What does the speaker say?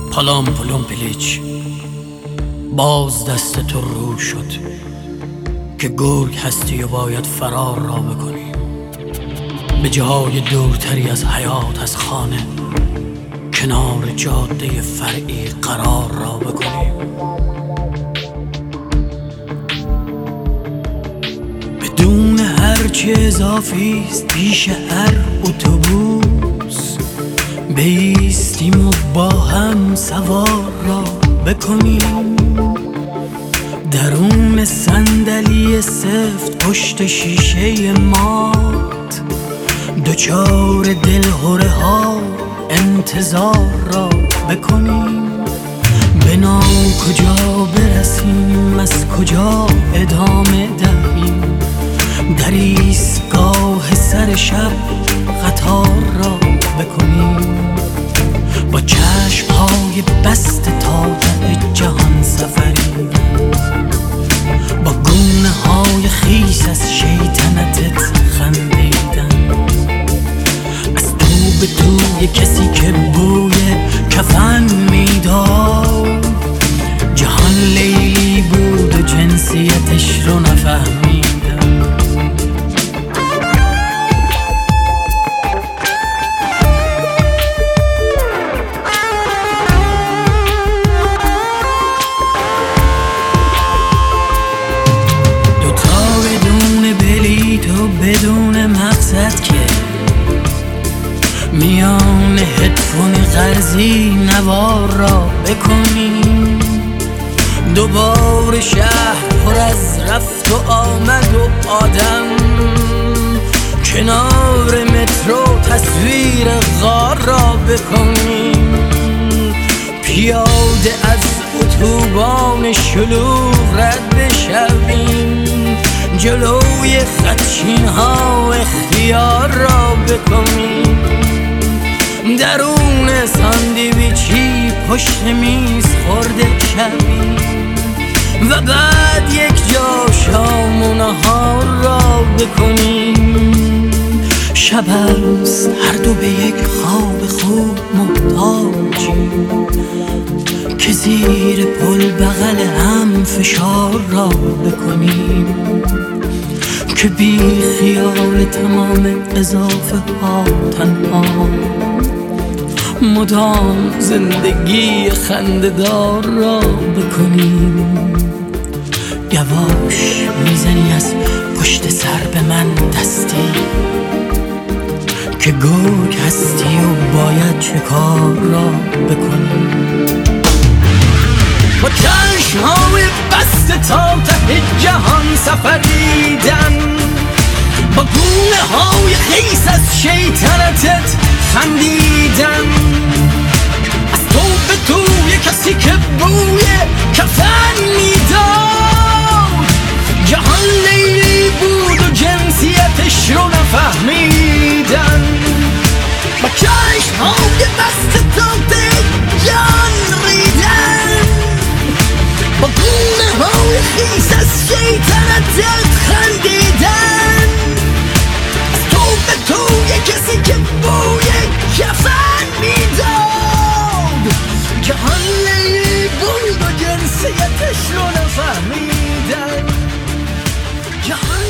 پلم پلم پلیچ، باز دست تو رو شد که گرگ هستی و باید فرار را بکنیم، به جای دورتری از حیات، از خانه، کنار جاده فرعی قرار را بکنیم. بدون هرچه اضافیست پیش هر اتوبوس بایستیم و با هم سوار را بکنیم. درون صندلی سفت پشت شیشه مات دچار دلهره ها انتظار را بکنیم. بنا کجا برسیم، از کجا ادامه دهیم، در ایستگاه سر شب قطار را بکنیم. با چشم‌های بسته تا ته جهان سفری، با گونه‌های خیس از شیطنتت خندیدن، از تو به توی کسی که بوی کفن میداد. جهان لیلی بود و جنسیتش رو نفهمیدم. بدون مقصد که میان هدفون قرضی نوار را بکنیم. دوباره شهر پر از رفت و آمد و آدم، کنار مترو تصویر غار را بکنیم. پیاده از اتوبان شلوغ رد بشویم، جلوی خدشین ها اختیار را بکنیم. درون ساندویچی پشت میز خورده شویم و بعد یک جا شام و نهار را بکنیم. شب است هر دو به یک خواب خوب محتاجیم که زیر پل بغل هم فشار را بکنیم، که بی خیال تمام اضافه ها تنها مدام زندگی خنده‌دار را بکنیم. یواش میزنی از پشت سر به من دستی که گرگ هستی و باید چه کار را بکنیم. با چشم‌های بسته تا ته جهان سفریدن، با گونه‌های خیس از شیطنتت خندیدن، از تو به توی کسی که بوی کفن میداد. جهان لیلی بود و جنسیتش رو نفهمیدن. با چشم‌های بسته تا ته جهان ریدن، با گونه‌های خیس از شیطنتت خندیدن، از تو به توی کسی که بوی کفن میداد. جهان لیلی بود و جنسیتش رو نفهمیدن. جهان